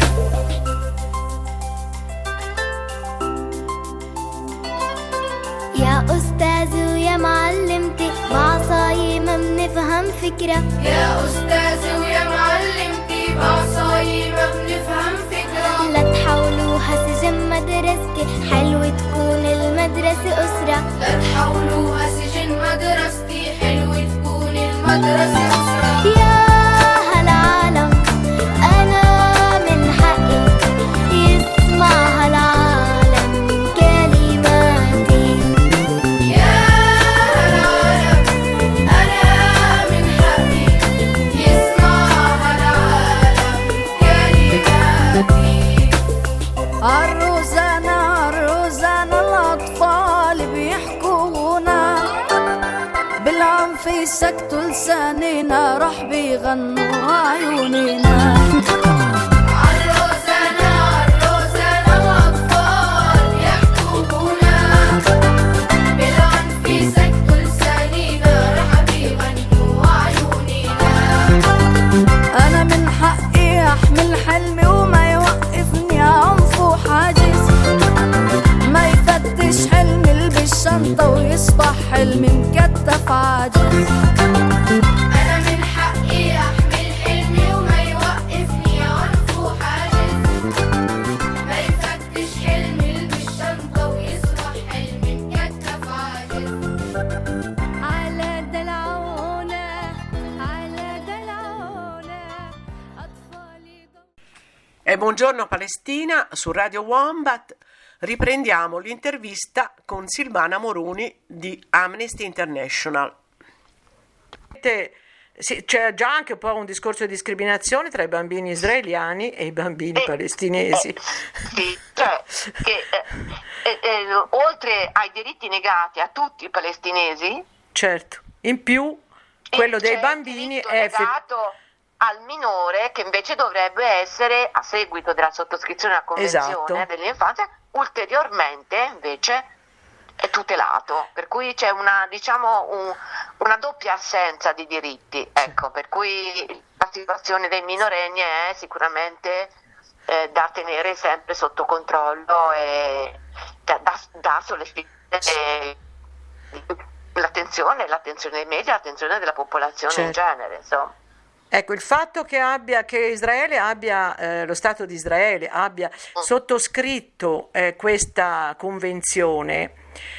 يا أستاذ ويا معلمتي بعصاي ما بنفهم فكرة. يا أستاذ ويا معلمتي بعصاي ما بنفهم فكرة. لا تحاولوها سجن مدرستي، حلو تكون المدرسة أسرة. لا تحولوها سجن مدرستي، حلو تكون المدرسة أسرة. يا هالعالم أنا من حقي يسمع هالعالم كلماتي. يا هالعالم أنا من حقي يسمع هالعالم كلماتي. عالروزانة عالروزانة الأطفال بيحكونا بالعنف في سكت لساننا رح بيغنوا عيوننا. عالروسنا عالروسنا وأطفال يحكمونا بالعنف في سكت لساننا رح بيغنوا عيوننا. أنا من حقي أحمل حلمي وما يوقفني عنف وحاجز، ما يفتش حلمي بالشنطة ويصبح حلمي مكتف عاجز. أنا من حقي أحمل حلمي وما يوقفني عنف وحاجز، ما يفتش حلمي بالشنطة ويصبح حلمي مكتف عاجز. على دلعونا على دلعونا أطفالي. E buongiorno Palestina, su Radio Wombat riprendiamo l'intervista con Silvana Moroni di Amnesty International. Sì, c'è già anche un po' un discorso di discriminazione tra i bambini israeliani e i bambini Eh, palestinesi. eh, sì, cioè che eh, eh, eh, oltre ai diritti negati a tutti i palestinesi, Certo, in più quello dei c'è il bambini diritto è effe- negato al minore, che invece dovrebbe essere, a seguito della sottoscrizione della Convenzione Esatto. dell'infanzia, ulteriormente invece è tutelato, per cui c'è una, diciamo, un- una doppia assenza di diritti, ecco, per cui la situazione dei minorenni è sicuramente eh, da tenere sempre sotto controllo e da, da, da sollecitare eh, l'attenzione, l'attenzione dei media, l'attenzione della popolazione in Certo. genere, insomma. Ecco, il fatto che abbia che Israele abbia eh, lo Stato di Israele abbia sottoscritto eh, questa convenzione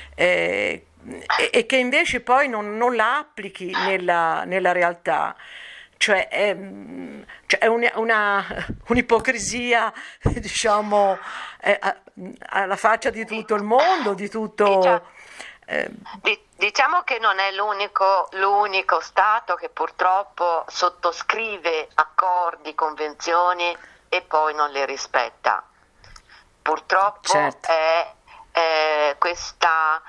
eh, e, e che invece poi non, non la applichi nella, nella realtà, cioè è, mm, cioè è un- una, un'ipocrisia, diciamo, eh, a- alla faccia di tutto il mondo, di tutto. eh, Di- Diciamo che non è l'unico, l'unico Stato che purtroppo sottoscrive accordi, convenzioni e poi non le rispetta. Purtroppo Certo. è, è questa,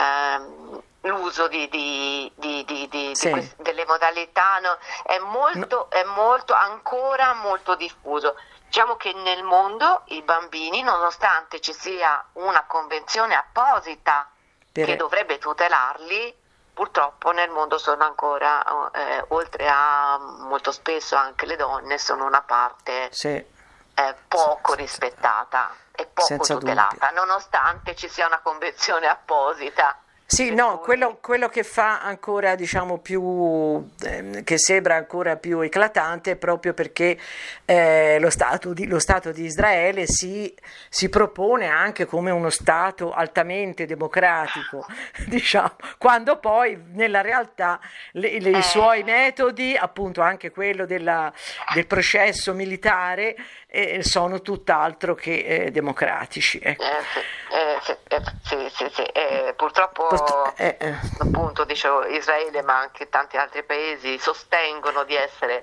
ehm, l'uso di, di- di- di- di- di Sì. quest- delle modalità no, è, molto, è molto, ancora molto diffuso. Diciamo che nel mondo i bambini, nonostante ci sia una convenzione apposita per- che dovrebbe tutelarli, purtroppo nel mondo sono ancora, eh, oltre a molto spesso anche le donne, sono una parte sì. eh, poco rispettata e poco Senza tutelata, nonostante ci sia una convenzione apposita. Sì, Per no, cui- quello, quello che fa ancora, diciamo, più, ehm, che sembra ancora più eclatante è proprio perché eh, lo Stato di, lo Stato di Israele si, si propone anche come uno Stato altamente democratico, diciamo, quando poi nella realtà le- le- i suoi metodi, appunto anche quello della- del processo militare, eh, sono tutt'altro che eh, democratici. Ecco. Eh, sì, eh, sì, eh, sì, sì, sì, eh, purtroppo Purt- eh, eh. appunto dicevo, Israele ma anche tanti altri paesi sostengono di essere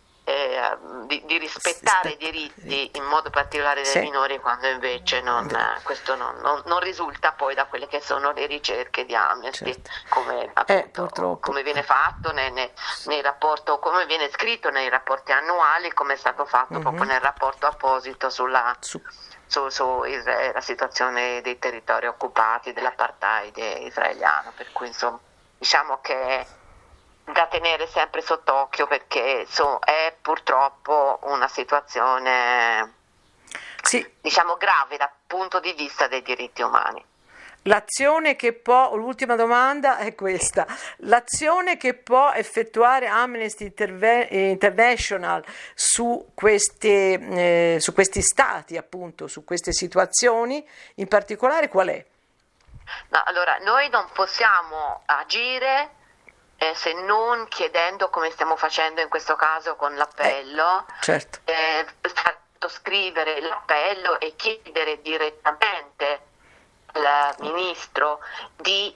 eh, di, di rispettare i diritti in modo particolare dei Sì. minori, quando invece non, eh, questo non, non- non risulta poi da quelle che sono le ricerche di Amnesty, Certo. come, appunto, purtroppo. come viene fatto nei, nei, nei rapporto, come viene scritto nei rapporti annuali, come è stato fatto Mhm. proprio nel rapporto apposito sulla Su- su, su Isra- la situazione dei territori occupati, dell'apartheid israeliano, per cui insomma diciamo che è da tenere sempre sott'occhio, perché so, è purtroppo una situazione Sì, diciamo grave dal punto di vista dei diritti umani. l'azione che può, l'ultima domanda è questa, l'azione che può effettuare Amnesty Interve- International su, queste, eh, su questi stati, appunto, su queste situazioni, in particolare qual è? No, allora, noi non possiamo agire eh, se non chiedendo, come stiamo facendo in questo caso con l'appello, Certo, eh, sottoscrivere l'appello e chiedere direttamente al ministro di,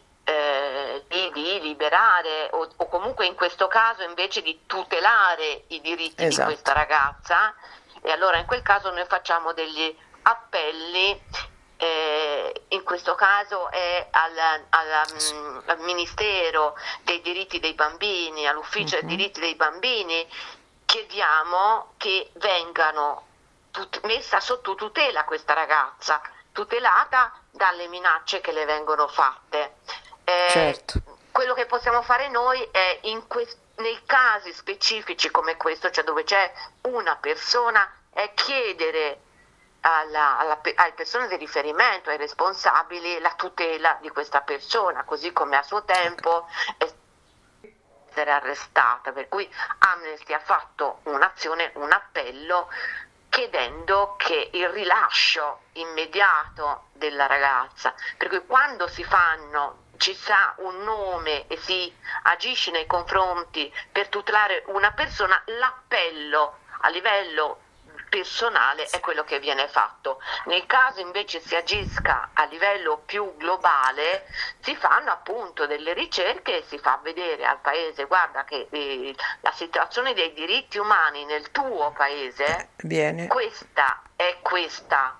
eh, di, di liberare o, o comunque in questo caso invece di tutelare i diritti Esatto. di questa ragazza, e allora in quel caso noi facciamo degli appelli eh, in questo caso è al, al, um, al Ministero dei diritti dei bambini, all'Ufficio Mhm. dei diritti dei bambini, chiediamo che vengano tut- messa sotto tutela questa ragazza, tutelata dalle minacce che le vengono fatte. Eh, Certo. Quello che possiamo fare noi è in quest- nei casi specifici come questo, cioè dove c'è una persona, è chiedere alla, alla pe- alle persone di riferimento, ai responsabili, la tutela di questa persona, così come a suo tempo è essere arrestata, per cui Amnesty ha fatto un'azione, un appello chiedendo che il rilascio immediato della ragazza, per cui quando si fanno, ci sa un nome e si agisce nei confronti per tutelare una persona, l'appello a livello personale è quello che viene fatto. Nel caso invece si agisca a livello più globale, si fanno appunto delle ricerche e si fa vedere al paese: guarda che eh, la situazione dei diritti umani nel tuo paese, Viene. questa è questa.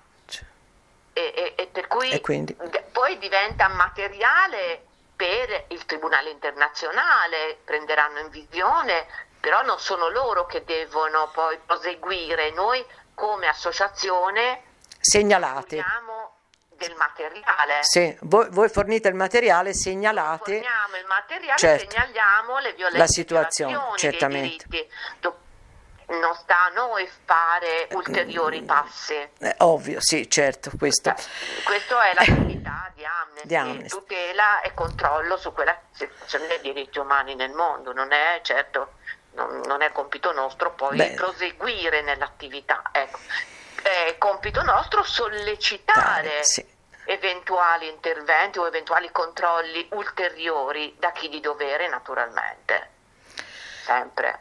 E, e- e per cui E quindi? d- poi diventa materiale per il Tribunale internazionale, prenderanno in visione, però non sono loro che devono poi proseguire. Noi come associazione Segnalate. forniamo del materiale. Sì, voi, voi fornite il materiale, segnalate. Forniamo il materiale, Certo. segnaliamo le violenze, La situazione, violazioni certamente. dei diritti. Do- Non sta a noi fare ulteriori passi. Eh, ovvio, sì, certo, questo. Questa è l'attività di Amnesty, Di Amnesty. tutela e controllo su quella situazione dei diritti umani nel mondo. Non è certo, non, non è compito nostro poi Beh. proseguire nell'attività. Ecco. È compito nostro sollecitare Dai, sì. eventuali interventi o eventuali controlli ulteriori da chi di dovere, naturalmente. Sempre.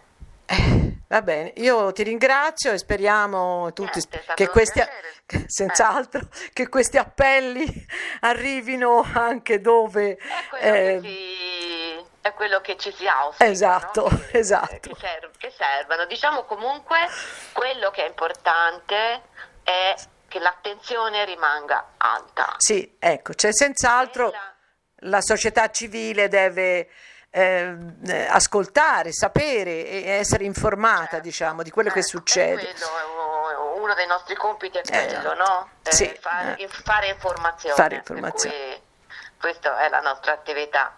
Va bene, io ti ringrazio e speriamo tutti Niente, è stato che un questi, piacere. che- senz'altro, che questi appelli arrivino anche dove... È quello, eh, che, ci, è quello che ci si auspica, Esatto, no? Che- esatto. Che, serv- che servano. Diciamo comunque quello che è importante è che l'attenzione rimanga alta. Sì, ecco, cioè senz'altro Quella- la società civile deve eh, eh, ascoltare, sapere e essere informata, Certo. diciamo, di quello che Ecco, succede. è quello, uno dei nostri compiti è quello, Esatto. no? Eh, Sì, fare, eh. fare informazione. Fare per informazione. cui questa è la nostra attività.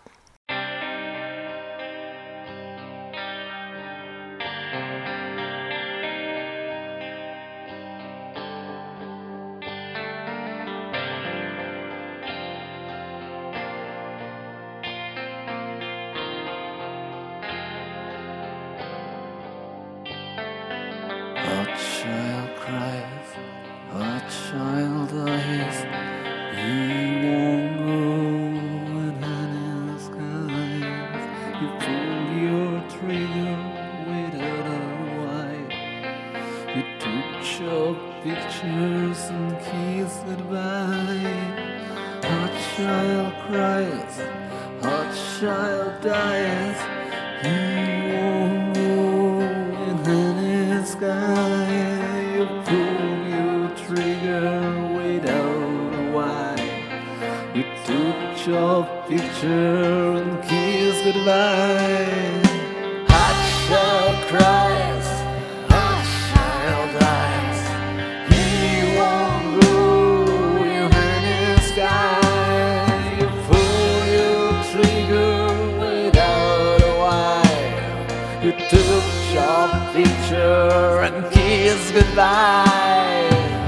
A child cries, a child dies. He won't go in his skies. You pull your trigger without a why. You took your pictures and kissed goodbye. A child cries, a child dies. He won't go in his sky. You pull your trigger without a why. You took your picture and kissed goodbye. A child cries, a child dies. He won't go in the sky. You pull your trigger without a why. You took your picture and kissed goodbye.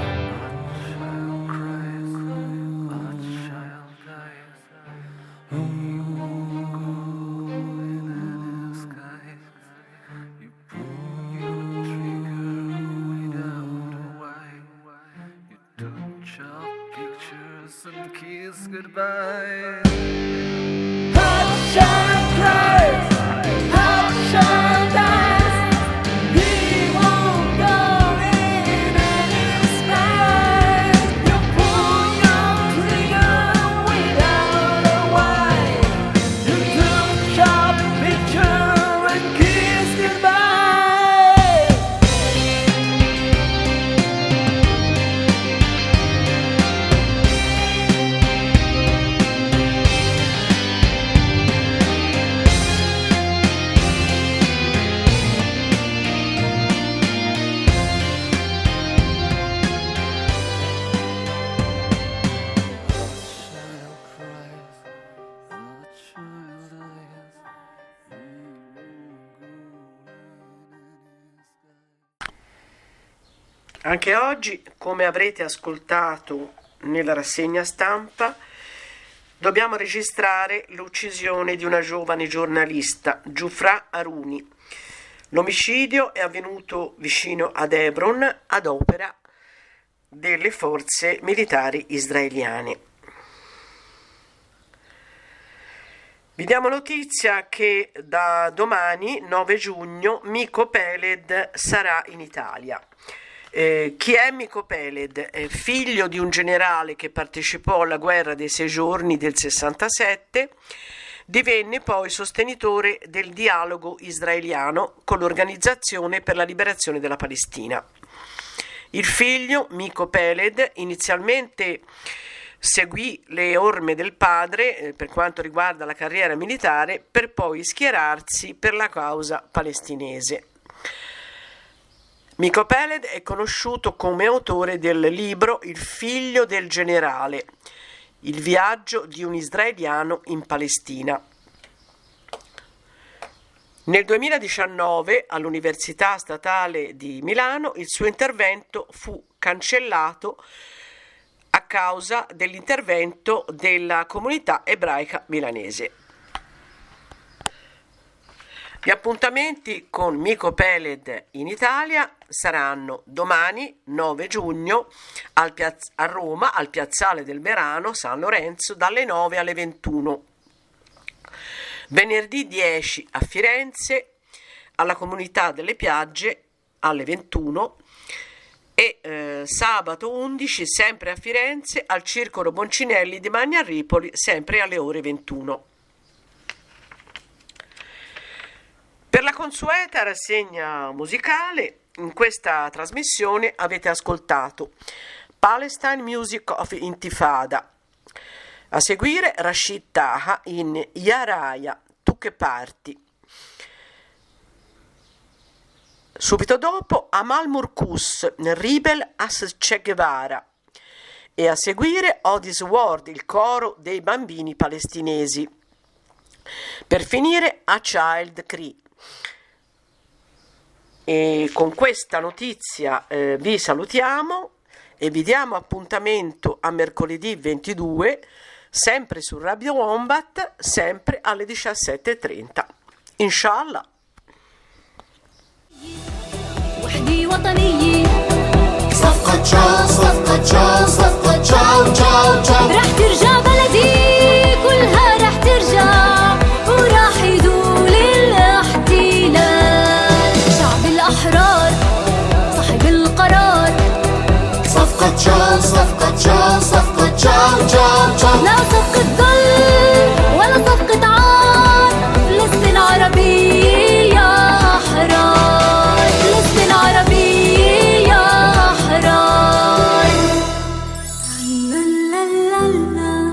Goodbye. Hot child cries, hot child dies. He won't go in any sky. You pull your trigger without a why. You took your picture and kissed goodbye. Anche oggi, come avrete ascoltato nella rassegna stampa, dobbiamo registrare l'uccisione di una giovane giornalista, Jufra Aruni. L'omicidio è avvenuto vicino ad Hebron ad opera delle forze militari israeliane. Vi diamo notizia che da domani, nove giugno, Miko Peled sarà in Italia. Eh, chi è Miko Peled? È figlio di un generale che partecipò alla guerra dei sei giorni del sessantasette, divenne poi sostenitore del dialogo israeliano con l'Organizzazione per la Liberazione della Palestina. Il figlio, Miko Peled, inizialmente seguì le orme del padre eh, per quanto riguarda la carriera militare, per poi schierarsi per la causa palestinese. Miko Peled è conosciuto come autore del libro Il figlio del generale, il viaggio di un israeliano in Palestina. Nel duemiladiciannove all'Università Statale di Milano il suo intervento fu cancellato a causa dell'intervento della comunità ebraica milanese. Gli appuntamenti con Miko Peled in Italia saranno domani, nove giugno, al piazz- a Roma, al Piazzale del Verano, San Lorenzo, dalle nove alle ventuno. Venerdì dieci a Firenze, alla Comunità delle Piagge, alle ventuno. E eh, sabato undici, sempre a Firenze, al Circolo Boncinelli di Magna Ripoli, sempre alle ore ventuno. Per la consueta rassegna musicale, in questa trasmissione avete ascoltato Palestine Music of Intifada. A seguire Rashid Taha in Yaraya, Tu che parti. Subito dopo Amal Murkus, Ribel as Che Guevara. E a seguire Odis Ward, il coro dei bambini palestinesi. Per finire A Child Cry. E con questa notizia eh, vi salutiamo e vi diamo appuntamento a mercoledì ventidue, sempre su Radio Wombat, sempre alle diciassette e trenta. Inshallah. وحدي وطنية صفقة تشاو صفقة تشاو صفقة تشاو تشاو تشاو رح ترجع بلدي كلها رح ترجع وراح يزول الاحتلال شعب الأحرار صاحب القرار صفقة تشاو صفقة تشاو صفقة تشاو تشاو تشاو لا صفقة ظل ولا صفقة عار فلسطين عربية يا أحرار فلسطين عربية يا أحرار لا لا لا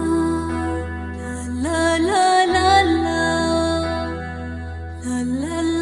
لا لا لا لا لا لا لا